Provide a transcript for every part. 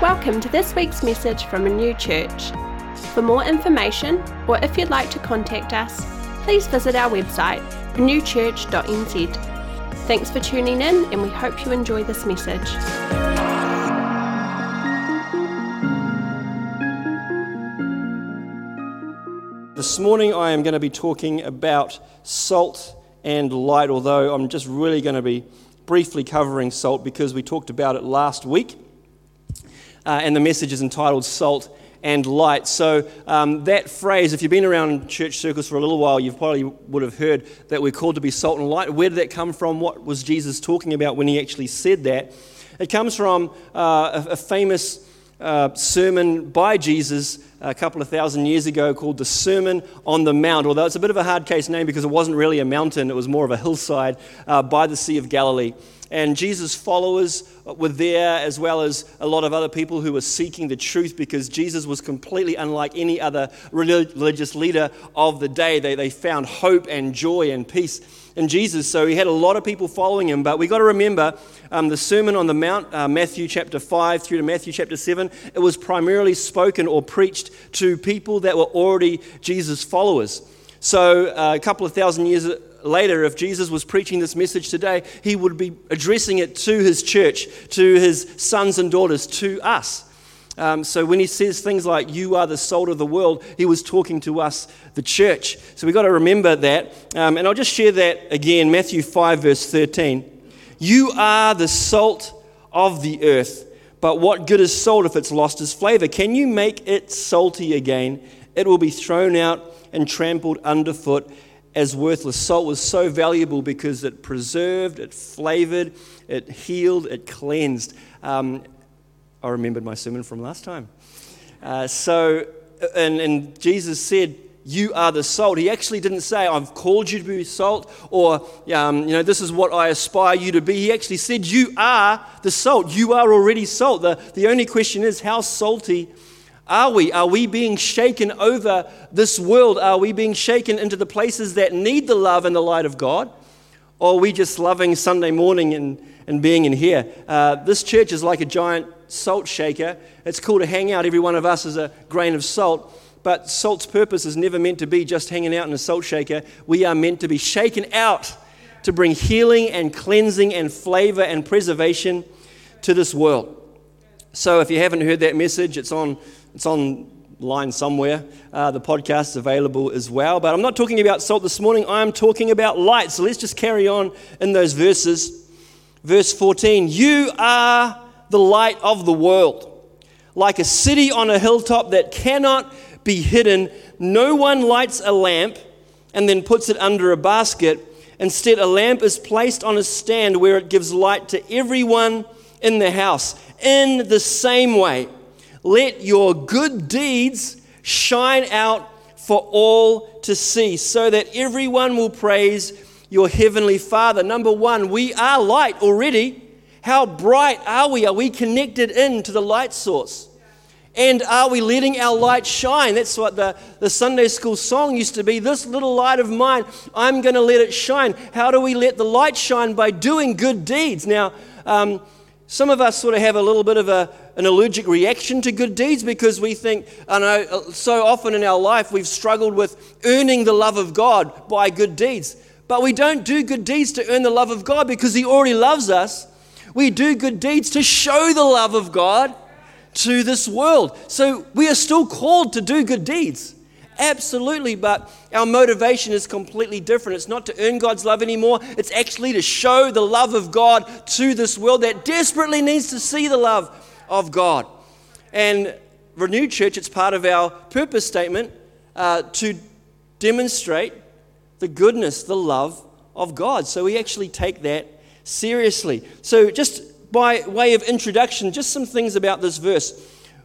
Welcome to this week's message from Renew Church. For more information, or if you'd like to contact us, please visit our website, renewchurch.nz. Thanks for tuning in, and we hope you enjoy this message. This morning I am going to be talking about salt and light, although I'm just really going to be briefly covering salt because we talked about it last week. And the message is entitled Salt and Light. So that phrase, if you've been around church circles for a little while, you probably would have heard that we're called to be salt and light. Where did that come from? What was Jesus talking about when he actually said that? It comes from a famous sermon by Jesus a couple of thousand years ago called the Sermon on the Mount, although it's a bit of a hard case name because it wasn't really a mountain, it was more of a hillside by the Sea of Galilee. And Jesus' followers were there, as well as a lot of other people who were seeking the truth, because Jesus was completely unlike any other religious leader of the day. They found hope and joy and peace in Jesus. So he had a lot of people following him. But we got to remember the Sermon on the Mount, Matthew chapter 5 through to Matthew chapter 7, it was primarily spoken or preached to people that were already Jesus' followers. So a couple of thousand years later, if Jesus was preaching this message today, he would be addressing it to his church, to his sons and daughters, to us. So when he says things like, you are the salt of the world, he was talking to us, the church. So we've got to remember that. And I'll just share that again, Matthew 5 verse 13. You are the salt of the earth, but what good is salt if it's lost its flavor? Can you make it salty again? It will be thrown out and trampled underfoot as worthless. Salt was so valuable because it preserved, it flavored, it healed, it cleansed. I remembered my sermon from last time. And Jesus said, you are the salt. He actually didn't say, I've called you to be salt, or this is what I aspire you to be. He actually said, you are the salt. You are already salt. The only question is, how salty are we? Are we being shaken over this world? Are we being shaken into the places that need the love and the light of God? Or are we just loving Sunday morning and being in here? This church is like a giant salt shaker. It's cool to hang out. Every one of us is a grain of salt. But salt's purpose is never meant to be just hanging out in a salt shaker. We are meant to be shaken out to bring healing and cleansing and flavor and preservation to this world. So if you haven't heard that message, it's online somewhere. The podcast is available as well. But I'm not talking about salt this morning. I'm talking about light. So let's just carry on in those verses. Verse 14, you are the light of the world, like a city on a hilltop that cannot be hidden. No one lights a lamp and then puts it under a basket. Instead, a lamp is placed on a stand where it gives light to everyone in the house. In the same way, let your good deeds shine out for all to see, so that everyone will praise your heavenly Father. Number one, we are light already. How bright are we? Are we connected into the light source? And are we letting our light shine? That's what the Sunday school song used to be. This little light of mine, I'm going to let it shine. How do we let the light shine? By doing good deeds. Now, some of us sort of have a little bit of an allergic reaction to good deeds because we think, so often in our life we've struggled with earning the love of God by good deeds. But we don't do good deeds to earn the love of God because he already loves us. We do good deeds to show the love of God to this world. So we are still called to do good deeds. Absolutely, but our motivation is completely different. It's not to earn God's love anymore. It's actually to show the love of God to this world that desperately needs to see the love of God. And Renew Church, it's part of our purpose statement to demonstrate the goodness, the love of God. So we actually take that seriously. So just by way of introduction, just some things about this verse.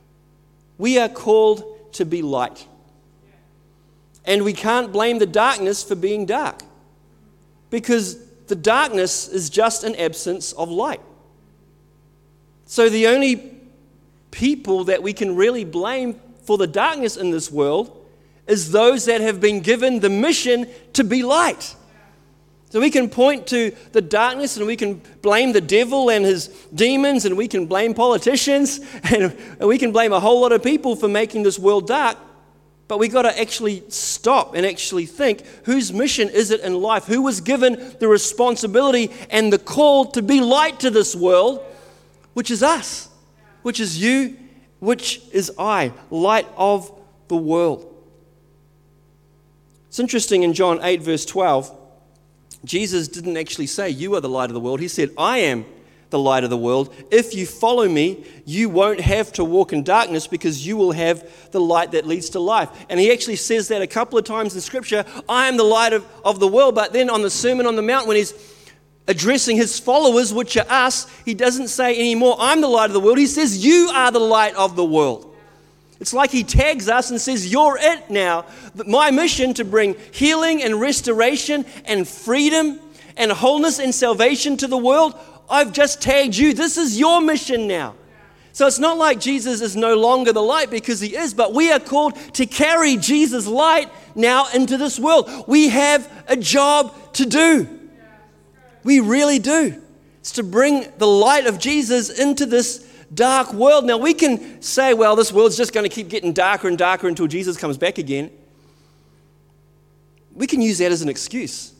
We are called to be light. And we can't blame the darkness for being dark, because the darkness is just an absence of light. So the only people that we can really blame for the darkness in this world is those that have been given the mission to be light. So we can point to the darkness and we can blame the devil and his demons, and we can blame politicians and we can blame a whole lot of people for making this world dark. But we got to actually stop and actually think, whose mission is it in life? Who was given the responsibility and the call to be light to this world, which is us, which is you, which is I, light of the world. It's interesting, in John 8 verse 12, Jesus didn't actually say, you are the light of the world. He said, I am the light of the world. If you follow me, you won't have to walk in darkness, because you will have the light that leads to life. And he actually says that a couple of times in Scripture, I am the light of the world. But then on the Sermon on the Mount, when he's addressing his followers, which are us, he doesn't say anymore, I'm the light of the world. He says, you are the light of the world. It's like he tags us and says, you're it now. My mission to bring healing and restoration and freedom and wholeness and salvation to the world, I've just tagged you. This is your mission now. So it's not like Jesus is no longer the light, because he is, but we are called to carry Jesus' light now into this world. We have a job to do. We really do. It's to bring the light of Jesus into this dark world. Now we can say, well, this world's just going to keep getting darker and darker until Jesus comes back again. We can use that as an excuse.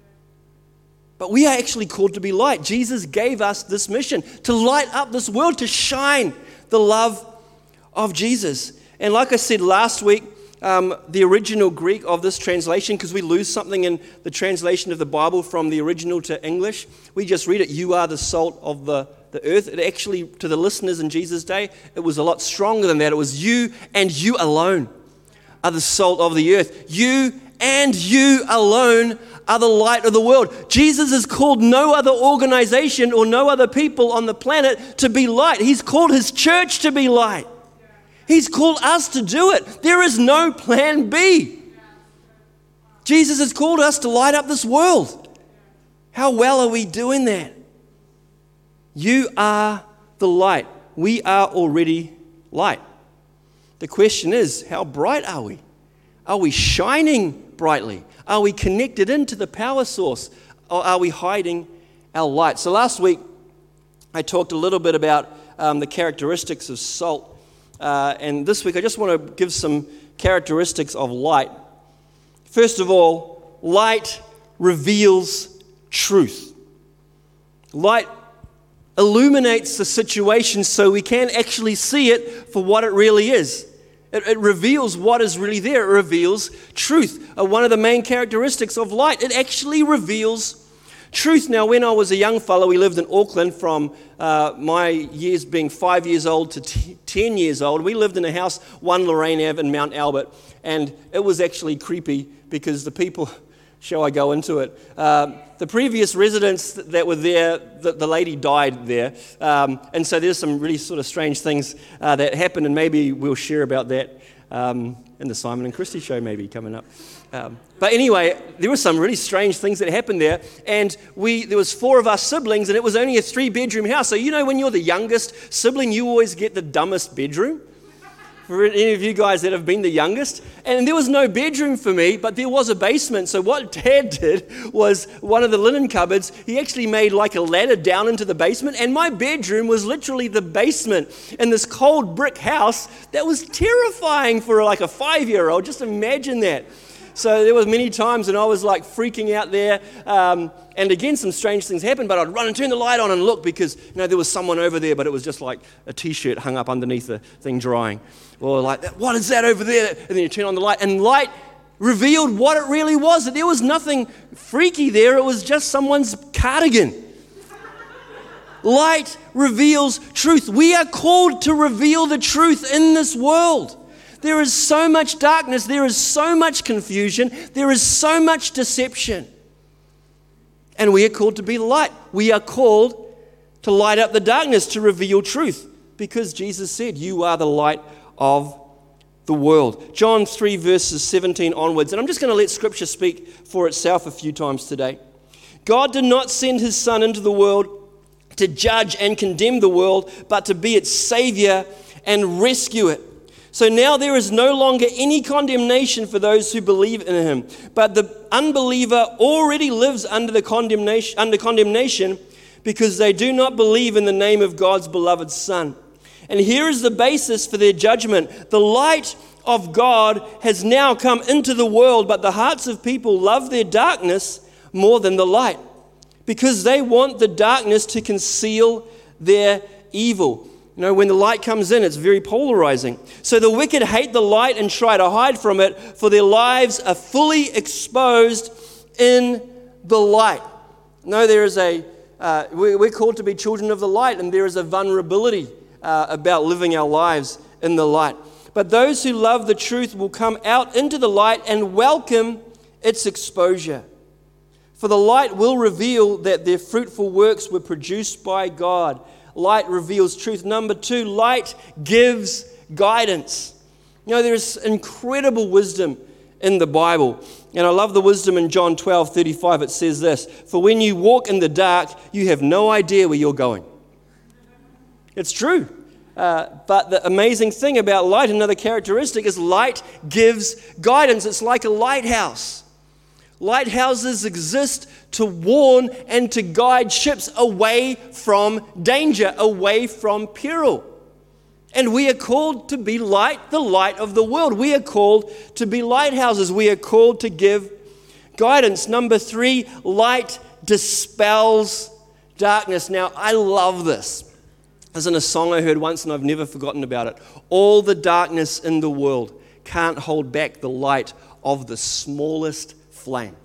But we are actually called to be light. Jesus gave us this mission to light up this world, to shine the love of Jesus. And like I said last week, the original Greek of this translation, because we lose something in the translation of the Bible from the original to English, we just read it, you are the salt of the earth. It actually, to the listeners in Jesus' day, it was a lot stronger than that. It was you and you alone are the salt of the earth. You and you alone are the light of the world. Jesus has called no other organization or no other people on the planet to be light. He's called his church to be light. He's called us to do it. There is no plan B. Jesus has called us to light up this world. How well are we doing that? You are the light. We are already light. The question is, how bright are we? Are we shining brightly? Are we connected into the power source? Or are we hiding our light? So last week, I talked a little bit about the characteristics of salt. And this week, I just want to give some characteristics of light. First of all, light reveals truth. Light illuminates the situation so we can actually see it for what it really is. It reveals what is really there. It reveals truth. One of the main characteristics of light, it actually reveals truth. Now, when I was a young fellow, we lived in Auckland from my years being 5 years old to 10 years old. We lived in a house, 1 Lorraine Ave in Mount Albert, and it was actually creepy because the people, shall I go into it? The previous residents that were there, the lady died there, and so there's some really sort of strange things that happened, and maybe we'll share about that in the Simon and Christy show maybe coming up. But anyway, there were some really strange things that happened there, and there was 4 of us siblings, and it was only a 3-bedroom house. So you know when you're the youngest sibling, you always get the dumbest bedroom. For any of you guys that have been the youngest. And there was no bedroom for me, but there was a basement. So what Dad did was, one of the linen cupboards, he actually made like a ladder down into the basement, and my bedroom was literally the basement in this cold brick house that was terrifying for like a 5-year-old. Just imagine that. So there was many times and I was like freaking out there. And again, some strange things happened, but I'd run and turn the light on and look because, there was someone over there, but it was just like a t-shirt hung up underneath the thing drying. Or like, what is that over there? And then you turn on the light, and light revealed what it really was. That there was nothing freaky there. It was just someone's cardigan. Light reveals truth. We are called to reveal the truth in this world. There is so much darkness. There is so much confusion. There is so much deception. And we are called to be the light. We are called to light up the darkness, to reveal truth. Because Jesus said, you are the light of the world. John 3 verses 17 onwards. And I'm just going to let Scripture speak for itself a few times today. God did not send his Son into the world to judge and condemn the world, but to be its Savior and rescue it. So now there is no longer any condemnation for those who believe in him. But the unbeliever already lives under condemnation because they do not believe in the name of God's beloved Son. And here is the basis for their judgment. The light of God has now come into the world, but the hearts of people love their darkness more than the light, because they want the darkness to conceal their evil. You know, when the light comes in, it's very polarizing. So the wicked hate the light and try to hide from it, for their lives are fully exposed in the light. No, there is we're called to be children of the light, and there is a vulnerability about living our lives in the light. But those who love the truth will come out into the light and welcome its exposure. For the light will reveal that their fruitful works were produced by God. Light reveals truth. Number 2, light gives guidance. You know, there's incredible wisdom in the Bible. And I love the wisdom in John 12:35. It says this: "For when you walk in the dark, you have no idea where you're going." It's true. But the amazing thing about light, another characteristic, is light gives guidance. It's like a lighthouse. Lighthouses exist to warn and to guide ships away from danger, away from peril. And we are called to be light, the light of the world. We are called to be lighthouses. We are called to give guidance. Number 3, light dispels darkness. Now, I love this. As in a song I heard once, and I've never forgotten about it. All the darkness in the world can't hold back the light of the smallest flame.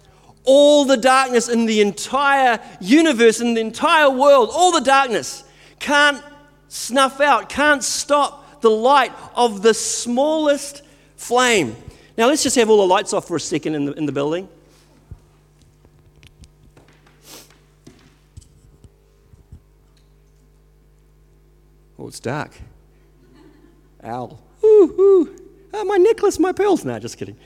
All the darkness in the entire universe, in the entire world, all the darkness can't snuff out, can't stop the light of the smallest flame. Now let's just have all the lights off for a second in the building. Oh, it's dark. Ow. Ooh, ooh. Oh, my necklace, my pearls. No, just kidding.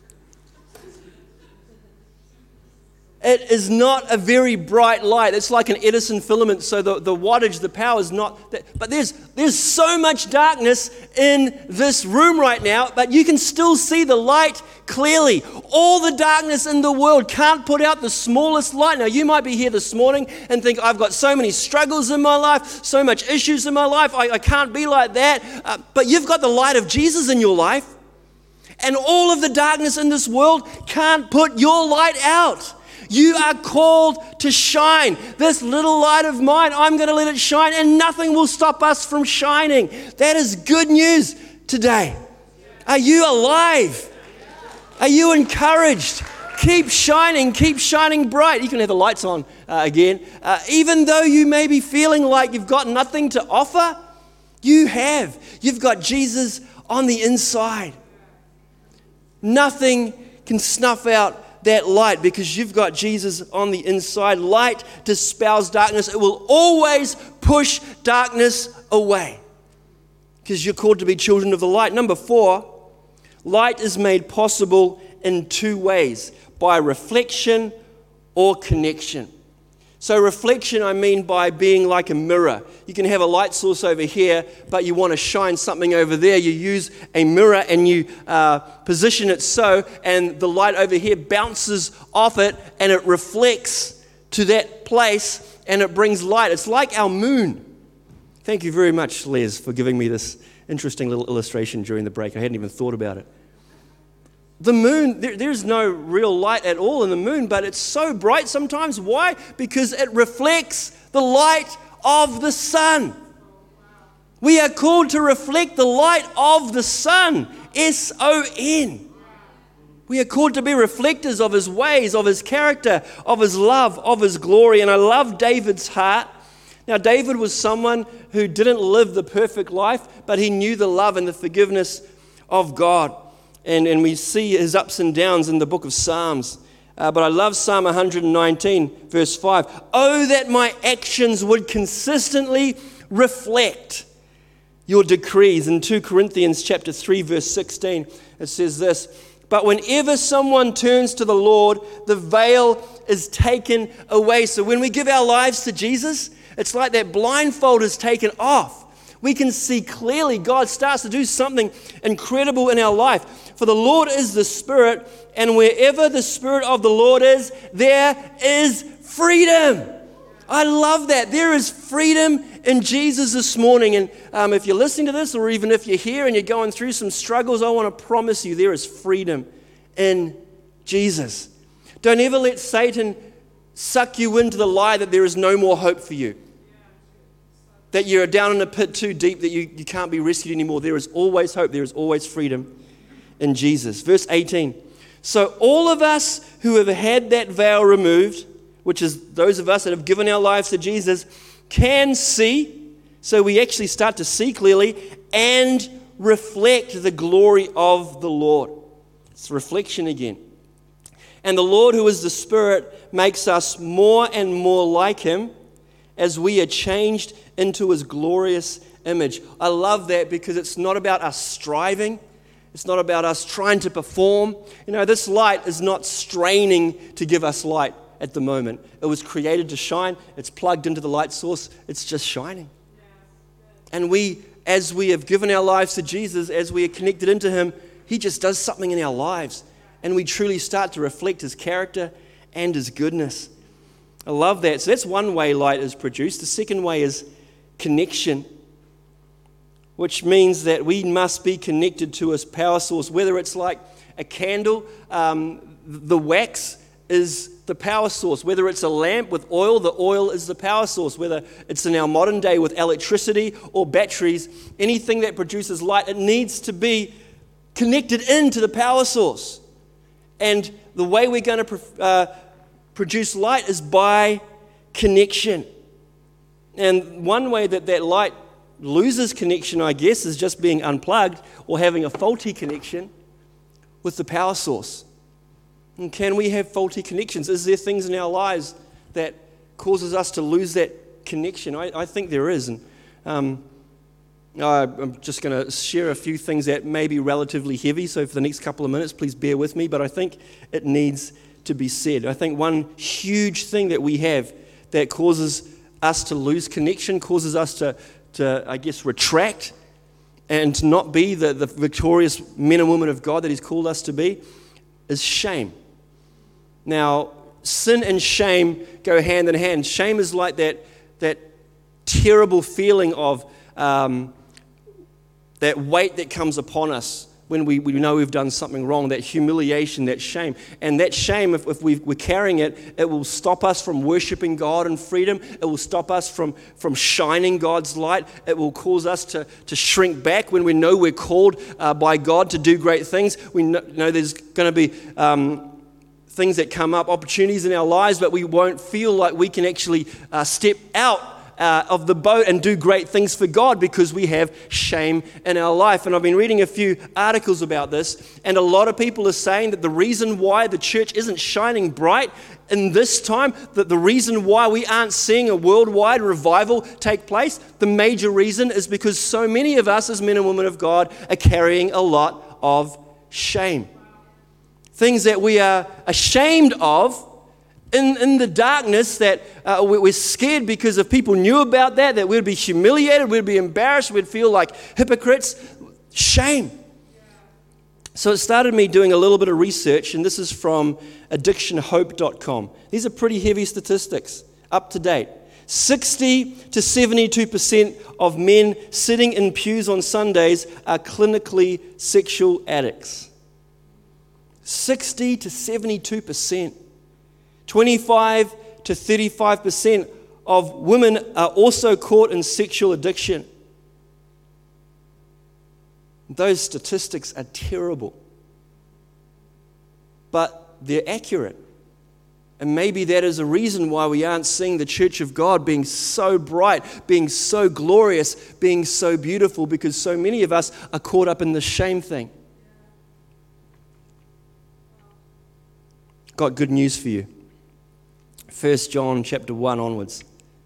It is not a very bright light. It's like an Edison filament, so the wattage, the power is not that. But there's so much darkness in this room right now, but you can still see the light clearly. All the darkness in the world can't put out the smallest light. Now, you might be here this morning and think, I've got so many struggles in my life, so much issues in my life, I can't be like that. But you've got the light of Jesus in your life, and all of the darkness in this world can't put your light out. You are called to shine. This little light of mine, I'm going to let it shine, and nothing will stop us from shining. That is good news today. Are you alive? Are you encouraged? Keep shining bright. You can have the lights on again. Even though you may be feeling like you've got nothing to offer, you've got Jesus on the inside. Nothing can snuff out that light because you've got Jesus on the inside. Light dispels darkness. It will always push darkness away because you're called to be children of the light. Number 4, light is made possible in 2 ways: by reflection or connection. So reflection, I mean by being like a mirror. You can have a light source over here, but you want to shine something over there. You use a mirror and you position it so, and the light over here bounces off it and it reflects to that place and it brings light. It's like our moon. Thank you very much, Les, for giving me this interesting little illustration during the break. I hadn't even thought about it. The moon, there's no real light at all in the moon, but it's so bright sometimes. Why? Because it reflects the light of the sun. We are called to reflect the light of the sun, S-O-N. We are called to be reflectors of his ways, of his character, of his love, of his glory. And I love David's heart. Now, David was someone who didn't live the perfect life, but he knew the love and the forgiveness of God. And we see his ups and downs in the book of Psalms. But I love Psalm 119, verse 5. Oh, that my actions would consistently reflect your decrees. In 2 Corinthians chapter 3, verse 16, it says this: but whenever someone turns to the Lord, the veil is taken away. So when we give our lives to Jesus, it's like that blindfold is taken off. We can see clearly God starts to do something incredible in our life. For the Lord is the Spirit, and wherever the Spirit of the Lord is, there is freedom. I love that. There is freedom in Jesus this morning. And if you're listening to this, or even if you're here and you're going through some struggles, I want to promise you there is freedom in Jesus. Don't ever let Satan suck you into the lie that there is no more hope for you. That you're down in a pit too deep that you can't be rescued anymore. There is always hope. There is always freedom in Jesus. Verse 18. So all of us who have had that veil removed, which is those of us that have given our lives to Jesus, can see. So we actually start to see clearly and reflect the glory of the Lord. It's reflection again. And the Lord, who is the Spirit, makes us more and more like Him as we are changed into His glorious image. I love that because it's not about us striving. It's not about us trying to perform. You know, this light is not straining to give us light at the moment. It was created to shine. It's plugged into the light source. It's just shining. And we, as we have given our lives to Jesus, as we are connected into Him, He just does something in our lives. And we truly start to reflect His character and His goodness. I love that. So that's one way light is produced. The second way is connection, which means that we must be connected to His power source. Whether it's like a candle, the wax is the power source. Whether it's a lamp with oil, the oil is the power source. Whether it's in our modern day with electricity or batteries, anything that produces light, it needs to be connected into the power source. And the way we're going to produce light is by connection. And one way that light loses connection, I guess, is just being unplugged or having a faulty connection with the power source. And can we have faulty connections? Is there things in our lives that causes us to lose that connection? I think there is. And I'm just going to share a few things that may be relatively heavy, so for the next couple of minutes, please bear with me, but I think it needs to be said. I think one huge thing that we have that causes us to lose connection, causes us to I guess, retract and not be the victorious men and women of God that He's called us to be, is shame. Now, sin and shame go hand in hand. Shame is like that terrible feeling of that weight that comes upon us when we know we've done something wrong, that humiliation, that shame. And that shame, if we're carrying it, it will stop us from worshiping God in freedom. It will stop us from shining God's light. It will cause us to shrink back when we know we're called by God to do great things. We know there's going to be things that come up, opportunities in our lives, but we won't feel like we can actually step out of the boat and do great things for God because we have shame in our life. And I've been reading a few articles about this, and a lot of people are saying that the reason why the church isn't shining bright in this time, that the reason why we aren't seeing a worldwide revival take place, the major reason is because so many of us as men and women of God are carrying a lot of shame. Things that we are ashamed of in the darkness, that we're scared because if people knew about that we'd be humiliated, we'd be embarrassed, we'd feel like hypocrites. Shame. So it started me doing a little bit of research, and this is from addictionhope.com. These are pretty heavy statistics, up to date. 60 to 72% of men sitting in pews on Sundays are clinically sexual addicts. 60 to 72%. 25 to 35% of women are also caught in sexual addiction. Those statistics are terrible, but they're accurate. And maybe that is a reason why we aren't seeing the church of God being so bright, being so glorious, being so beautiful, because so many of us are caught up in the shame thing. Got good news for you. 1 John chapter 1 onwards.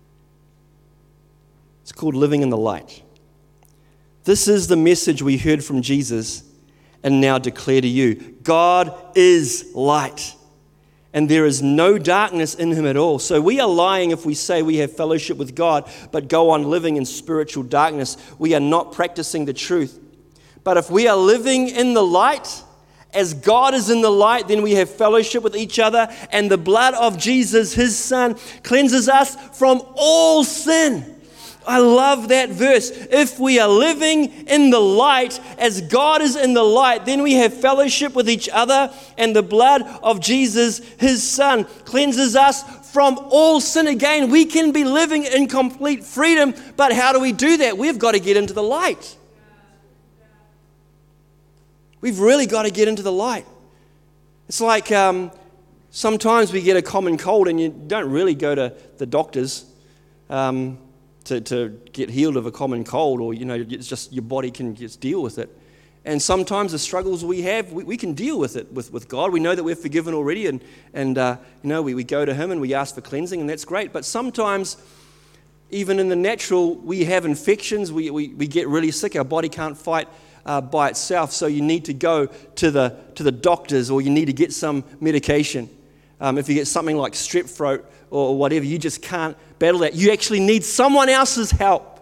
It's called Living in the Light. This is the message we heard from Jesus and now declare to you. God is light, and there is no darkness in him at all. So we are lying if we say we have fellowship with God, but go on living in spiritual darkness. We are not practicing the truth. But if we are living in the light, as God is in the light, then we have fellowship with each other, and the blood of Jesus, his Son, cleanses us from all sin. I love that verse. If we are living in the light, as God is in the light, then we have fellowship with each other, and the blood of Jesus, his Son, cleanses us from all sin. Again, we can be living in complete freedom, but how do we do that? We've got to get into the light. We've really got to get into the light. It's like sometimes we get a common cold and you don't really go to the doctors to get healed of a common cold, or it's just your body can just deal with it. And sometimes the struggles we have, we can deal with it with God. We know that we're forgiven already, and we go to him and we ask for cleansing, and that's great. But sometimes, even in the natural, we have infections, we get really sick, our body can't fight by itself, so you need to go to the doctors, or you need to get some medication. If you get something like strep throat or whatever, you just can't battle that. You actually need someone else's help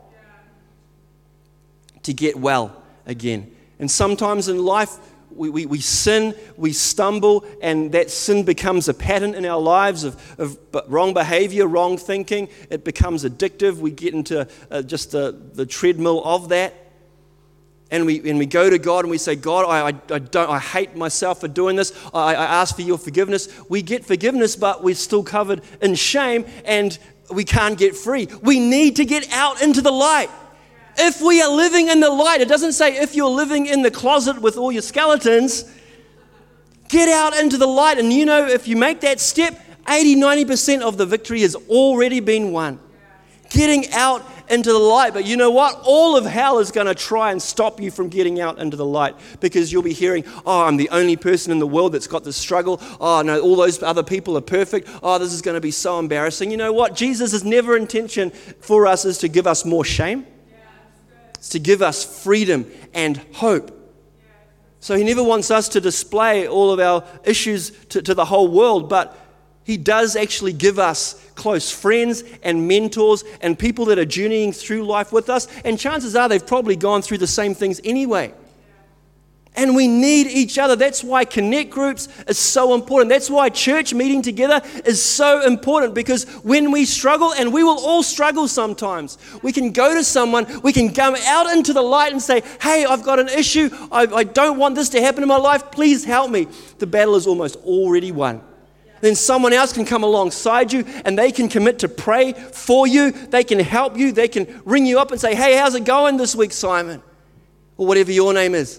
to get well again. And sometimes in life, we sin, we stumble, and that sin becomes a pattern in our lives of wrong behavior, wrong thinking. It becomes addictive. We get into just the treadmill of that. And we go to God and we say, God, I hate myself for doing this. I ask for your forgiveness. We get forgiveness, but we're still covered in shame and we can't get free. We need to get out into the light. If we are living in the light, it doesn't say if you're living in the closet with all your skeletons, get out into the light. And if you make that step, 80-90% of the victory has already been won. Getting out into the light. But you know what? All of hell is going to try and stop you from getting out into the light, because you'll be hearing, oh, I'm the only person in the world that's got this struggle. Oh, no, all those other people are perfect. Oh, this is going to be so embarrassing. You know what? Jesus' never intention for us is to give us more shame. It's to give us freedom and hope. So he never wants us to display all of our issues to the whole world, but he does actually give us close friends and mentors and people that are journeying through life with us. And chances are they've probably gone through the same things anyway. And we need each other. That's why connect groups is so important. That's why church meeting together is so important, because when we struggle, and we will all struggle sometimes, we can go to someone, we can come out into the light and say, hey, I've got an issue. I don't want this to happen in my life. Please help me. The battle is almost already won. Then someone else can come alongside you and they can commit to pray for you. They can help you. They can ring you up and say, hey, how's it going this week, Simon? Or whatever your name is.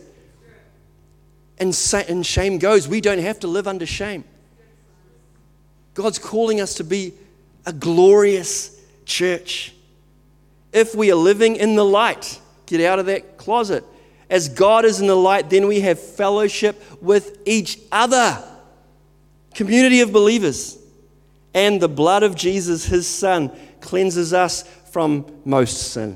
And shame goes. We don't have to live under shame. God's calling us to be a glorious church. If we are living in the light, get out of that closet. As God is in the light, then we have fellowship with each other. Community of believers, and the blood of Jesus, his Son, cleanses us from most sin.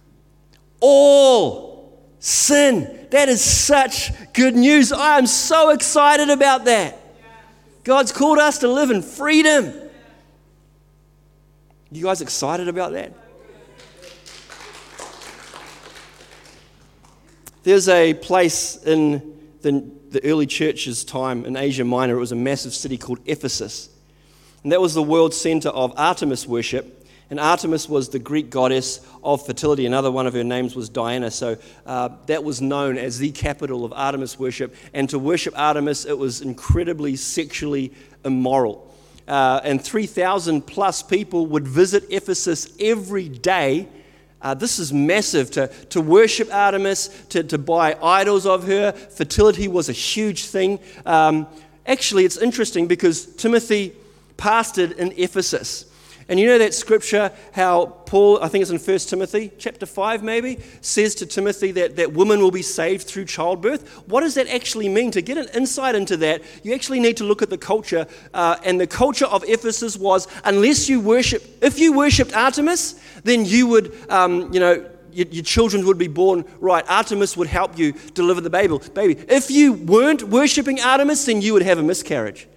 All sin. That is such good news. I am so excited about that. God's called us to live in freedom. You guys excited about that? There's a place in the early church's time in Asia Minor. It was a massive city called Ephesus. And that was the world center of Artemis worship. And Artemis was the Greek goddess of fertility. Another one of her names was Diana. So that was known as the capital of Artemis worship. And to worship Artemis, it was incredibly sexually immoral. And 3,000 plus people would visit Ephesus every day. This is massive, to worship Artemis, to buy idols of her. Fertility was a huge thing. Actually, it's interesting because Timothy pastored in Ephesus. And you know that scripture, how Paul, I think it's in 1 Timothy, chapter 5 maybe, says to Timothy that women will be saved through childbirth. What does that actually mean? To get an insight into that, you actually need to look at the culture. And the culture of Ephesus was, if you worshipped Artemis, then you would, your children would be born right. Artemis would help you deliver the baby. If you weren't worshipping Artemis, then you would have a miscarriage.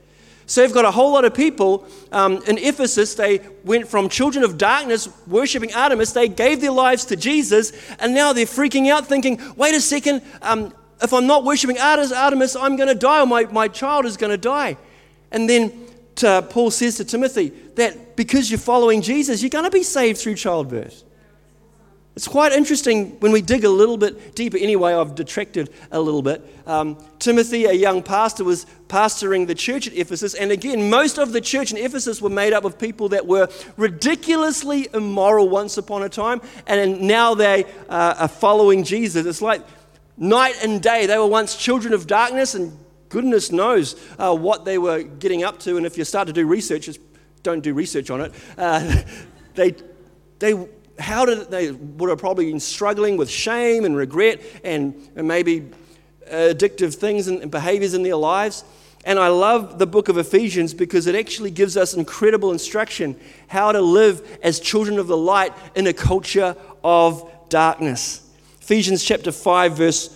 So you've got a whole lot of people in Ephesus. They went from children of darkness, worshipping Artemis. They gave their lives to Jesus, and now they're freaking out thinking, wait a second, if I'm not worshipping Artemis, I'm going to die, or my child is going to die. And then Paul says to Timothy that because you're following Jesus, you're going to be saved through childbirth. It's quite interesting when we dig a little bit deeper. Anyway, I've detracted a little bit. Timothy, a young pastor, was pastoring the church at Ephesus. And again, most of the church in Ephesus were made up of people that were ridiculously immoral once upon a time. And now they are following Jesus. It's like night and day. They were once children of darkness, and goodness knows what they were getting up to. And if you start to do research, don't do research on it. They would have probably been struggling with shame and regret and maybe addictive things and behaviors in their lives. And I love the book of Ephesians because it actually gives us incredible instruction how to live as children of the light in a culture of darkness. Ephesians chapter 5 verse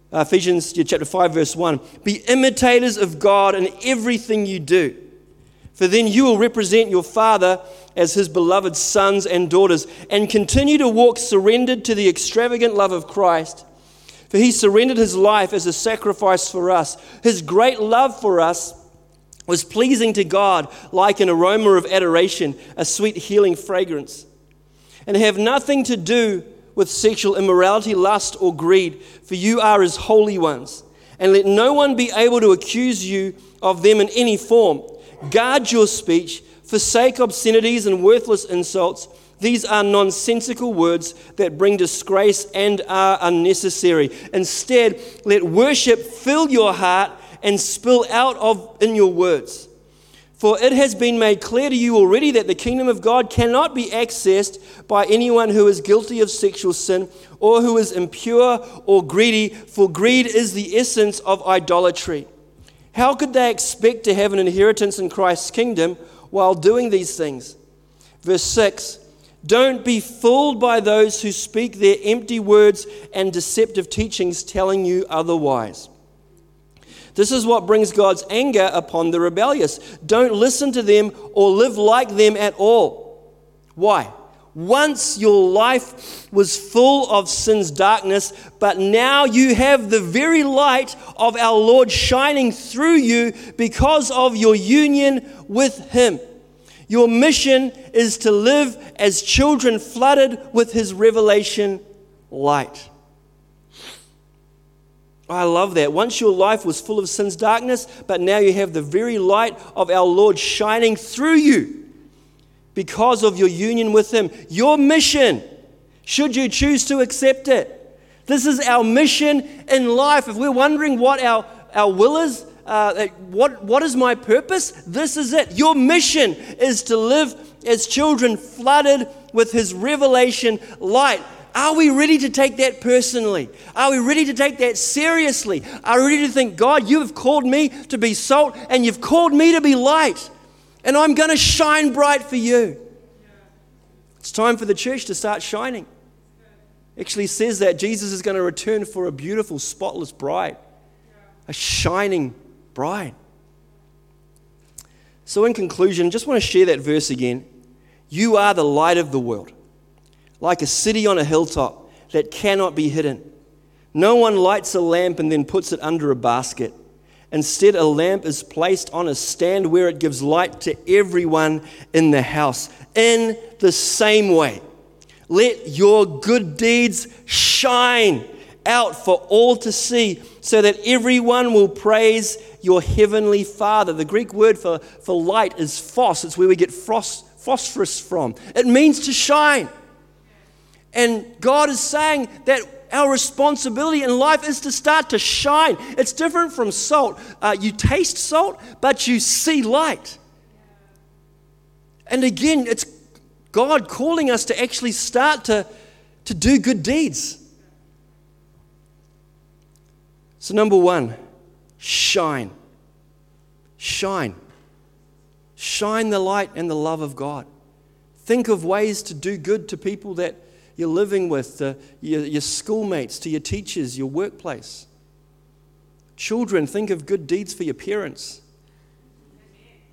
1. Be imitators of God in everything you do, for then you will represent your Father as his beloved sons and daughters, and continue to walk surrendered to the extravagant love of Christ. For he surrendered his life as a sacrifice for us. His great love for us was pleasing to God, like an aroma of adoration, a sweet healing fragrance. And have nothing to do with sexual immorality, lust, or greed, for you are his holy ones. And let no one be able to accuse you of them in any form. Guard your speech, forsake obscenities and worthless insults. These are nonsensical words that bring disgrace and are unnecessary. Instead, let worship fill your heart and spill out in your words. For it has been made clear to you already that the kingdom of God cannot be accessed by anyone who is guilty of sexual sin or who is impure or greedy, for greed is the essence of idolatry. How could they expect to have an inheritance in Christ's kingdom while doing these things? Verse 6, don't be fooled by those who speak their empty words and deceptive teachings telling you otherwise. This is what brings God's anger upon the rebellious. Don't listen to them or live like them at all. Why? Once your life was full of sin's darkness, but now you have the very light of our Lord shining through you because of your union with him. Your mission is to live as children flooded with his revelation light. I love that. Once your life was full of sin's darkness, but now you have the very light of our Lord shining through you because of your union with him. Your mission, should you choose to accept it. This is our mission in life. If we're wondering what our will is, what is my purpose? This is it. Your mission is to live as children flooded with his revelation light. Are we ready to take that personally? Are we ready to take that seriously? Are we ready to think, God, you have called me to be salt and you've called me to be light, and I'm going to shine bright for you. It's time for the church to start shining. Actually says that Jesus is going to return for a beautiful, spotless bride, a shining bride. So in conclusion, just want to share that verse again. You are the light of the world, like a city on a hilltop that cannot be hidden. No one lights a lamp and then puts it under a basket. Instead, a lamp is placed on a stand where it gives light to everyone in the house. In the same way, let your good deeds shine out for all to see, so that everyone will praise your heavenly Father. The Greek word for light is phos. It's where we get phosphorus from. It means to shine. And God is saying that our responsibility in life is to start to shine. It's different from salt. You taste salt, but you see light. And again, it's God calling us to actually start to do good deeds. So number one, shine. Shine. Shine the light and the love of God. Think of ways to do good to people that you're living with, your schoolmates, to your teachers, your workplace. Children, think of good deeds for your parents.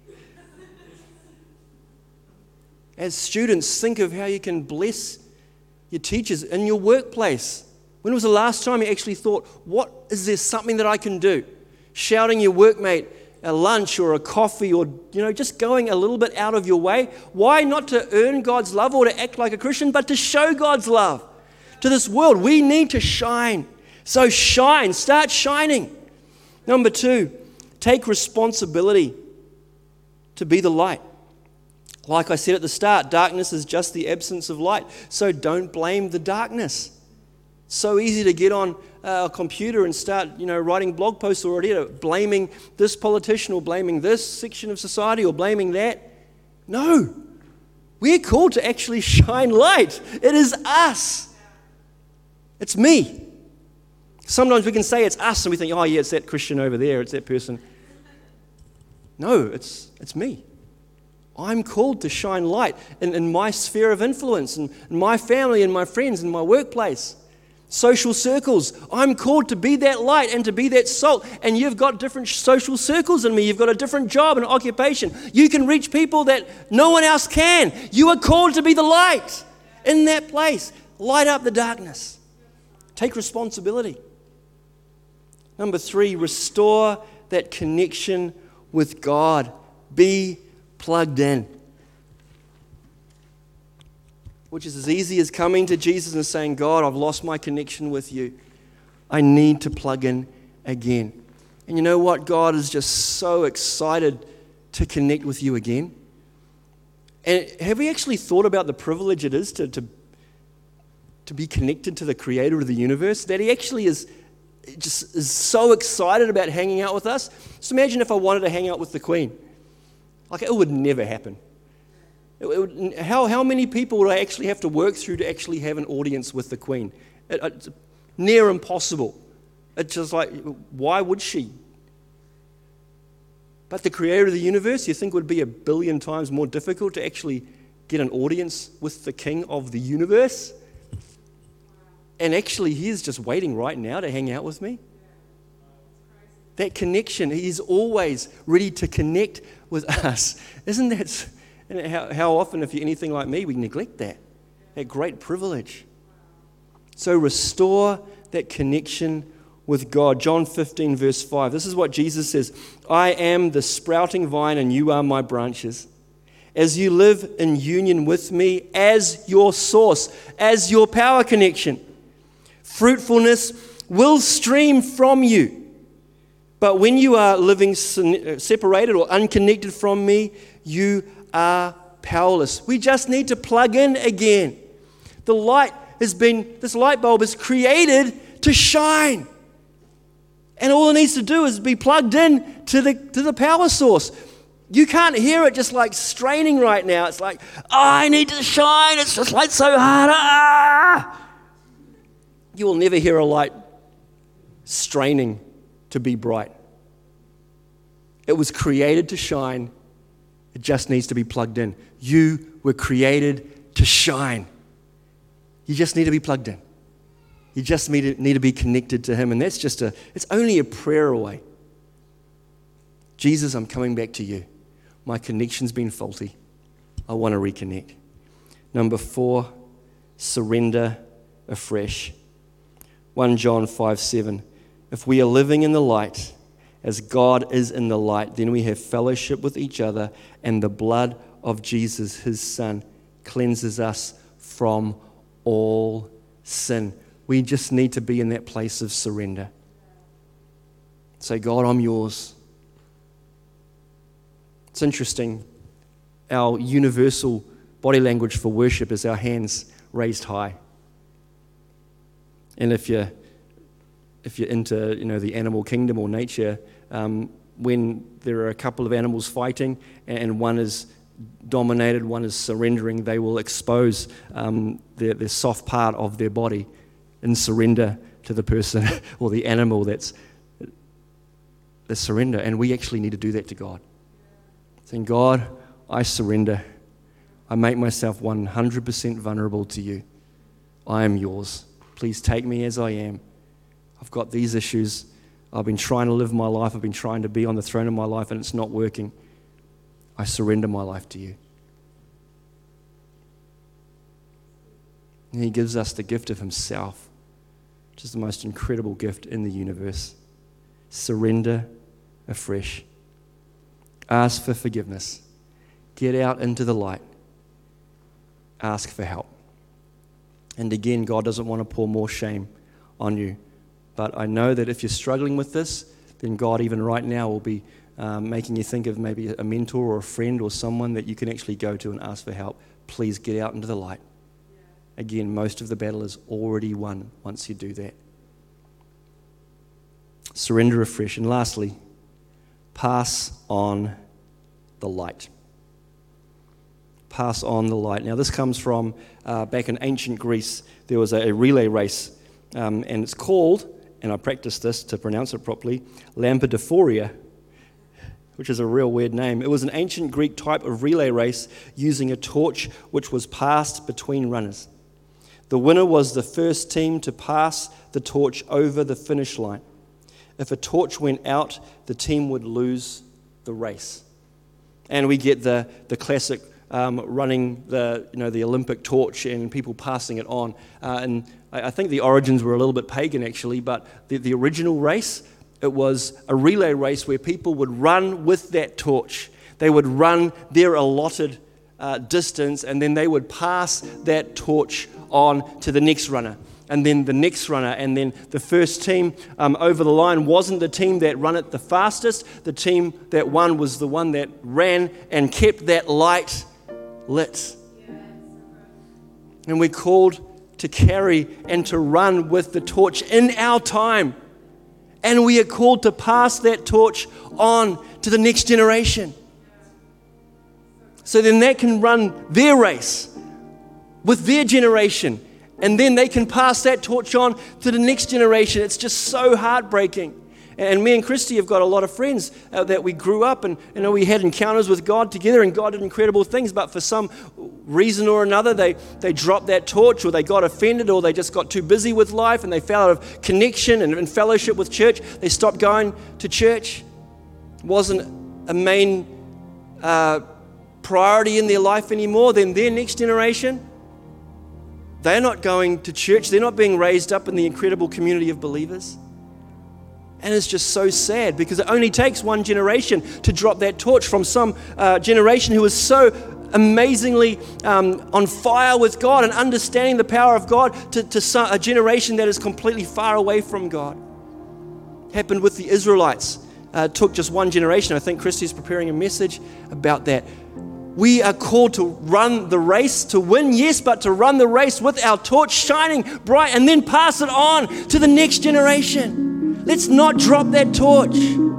As students, think of how you can bless your teachers in your workplace. When was the last time you actually thought, is there something that I can do? Shouting your workmate a lunch or a coffee, or just going a little bit out of your way. Why? Not to earn God's love or to act like a Christian, but to show God's love to this world. We need to shine. So shine, start shining. Number 2, take responsibility to be the light. Like I said at the start, darkness is just the absence of light. So don't blame the darkness. So easy to get on a computer and start, writing blog posts already, blaming this politician or blaming this section of society or blaming that. No, we're called to actually shine light. It is us. It's me. Sometimes we can say it's us and we think, oh yeah, it's that Christian over there, it's that person. No, it's me. I'm called to shine light in my sphere of influence, and in my family and my friends and my workplace. Social circles. I'm called to be that light and to be that salt. And you've got different social circles than me. You've got a different job and occupation. You can reach people that no one else can. You are called to be the light in that place. Light up the darkness. Take responsibility. Number 3, restore that connection with God. Be plugged in. Which is as easy as coming to Jesus and saying, God, I've lost my connection with you. I need to plug in again. And you know what? God is just so excited to connect with you again. And have we actually thought about the privilege it is to be connected to the creator of the universe? That he actually is so excited about hanging out with us. Just imagine if I wanted to hang out with the Queen. It would never happen. How many people would I actually have to work through to actually have an audience with the Queen? It's near impossible. It's just why would she? But the creator of the universe, you think would be 1 billion times more difficult to actually get an audience with the king of the universe? And actually, he is just waiting right now to hang out with me. That connection, he is always ready to connect with us. Isn't that... And how often, if you're anything like me, we neglect that great privilege. So restore that connection with God. John 15, verse 5. This is what Jesus says. I am the sprouting vine and you are my branches. As you live in union with me as your source, as your power connection, fruitfulness will stream from you. But when you are living separated or unconnected from me, you are powerless. We just need to plug in again. This light bulb is created to shine. And all it needs to do is be plugged in to the power source. You can't hear it just straining right now. It's I need to shine. It's just so hard. You will never hear a light straining to be bright. It was created to shine. It just needs to be plugged in. You were created to shine. You just need to be plugged in. You just need to be connected to him. And that's it's only a prayer away. Jesus, I'm coming back to you. My connection's been faulty. I want to reconnect. Number 4, surrender afresh. 1 John 5:7. If we are living in the light, as God is in the light, then we have fellowship with each other, and the blood of Jesus, his Son, cleanses us from all sin. We just need to be in that place of surrender. Say, God, I'm yours. It's interesting. Our universal body language for worship is our hands raised high. And if you're into the animal kingdom or nature, when there are a couple of animals fighting and one is dominated, one is surrendering, they will expose their soft part of their body in surrender to the person or the animal that's the surrender. And we actually need to do that to God. Saying, God, I surrender. I make myself 100% vulnerable to you. I am yours. Please take me as I am. I've got these issues. I've been trying to live my life. I've been trying to be on the throne of my life, and it's not working. I surrender my life to you. And he gives us the gift of himself, which is the most incredible gift in the universe. Surrender afresh. Ask for forgiveness. Get out into the light. Ask for help. And again, God doesn't want to pour more shame on you. But I know that if you're struggling with this, then God even right now will be making you think of maybe a mentor or a friend or someone that you can actually go to and ask for help. Please get out into the light. Again, most of the battle is already won once you do that. Surrender afresh. And lastly, pass on the light. Pass on the light. Now, this comes from back in ancient Greece. There was a relay race, and it's called, and I practiced this to pronounce it properly, Lampidophoria, which is a real weird name. It was an ancient Greek type of relay race using a torch which was passed between runners. The winner was the first team to pass the torch over the finish line. If a torch went out, the team would lose the race. And we get the classic running the Olympic torch and people passing it on. And I think the origins were a little bit pagan actually, but the original race, it was a relay race where people would run with that torch. They would run their allotted distance, and then they would pass that torch on to the next runner, and then the next runner, and then the first team over the line wasn't the team that ran it the fastest. The team that won was the one that ran and kept that light lit. And we're called to carry and to run with the torch in our time. And we are called to pass that torch on to the next generation. So then they can run their race with their generation. And then they can pass that torch on to the next generation. It's just so heartbreaking. And me and Christy have got a lot of friends that we grew up and we had encounters with God together, and God did incredible things, but for some reason or another they dropped that torch, or they got offended, or they just got too busy with life and they fell out of connection and fellowship with church. They stopped going to church. It wasn't a main priority in their life anymore. Then their next generation, they're not going to church. They're not being raised up in the incredible community of believers. And it's just so sad, because it only takes one generation to drop that torch from some generation who was so amazingly on fire with God and understanding the power of God to a generation that is completely far away from God. Happened with the Israelites. It took just one generation. I think Christy's preparing a message about that. We are called to run the race, to win, yes, but to run the race with our torch shining bright and then pass it on to the next generation. Let's not drop that torch.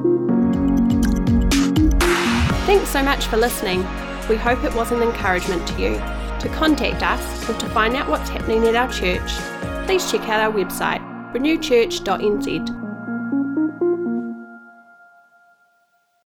Thanks so much for listening. We hope it was an encouragement to you. To contact us or to find out what's happening at our church, please check out our website, renewchurch.nz.